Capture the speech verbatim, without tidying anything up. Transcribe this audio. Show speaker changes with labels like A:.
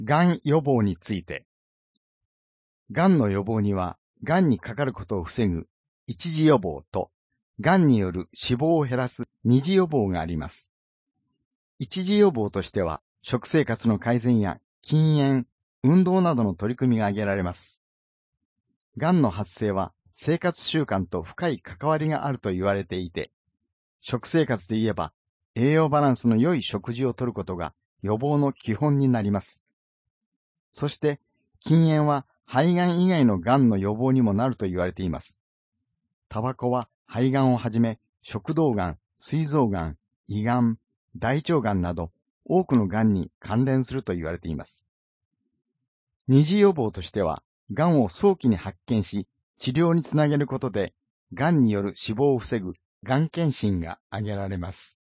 A: がん予防について。がんの予防には、がんにかかることを防ぐ一次予防と、がんによる死亡を減らす二次予防があります。一次予防としては、食生活の改善や禁煙、運動などの取り組みが挙げられます。がんの発生は生活習慣と深い関わりがあると言われていて、食生活で言えば栄養バランスの良い食事をとることが予防の基本になります。そして、禁煙は肺がん以外のがんの予防にもなると言われています。タバコは肺がんをはじめ、食道がん、膵臓がん、胃がん、大腸がんなど多くのがんに関連すると言われています。二次予防としては、がんを早期に発見し、治療につなげることで、がんによる死亡を防ぐがん検診が挙げられます。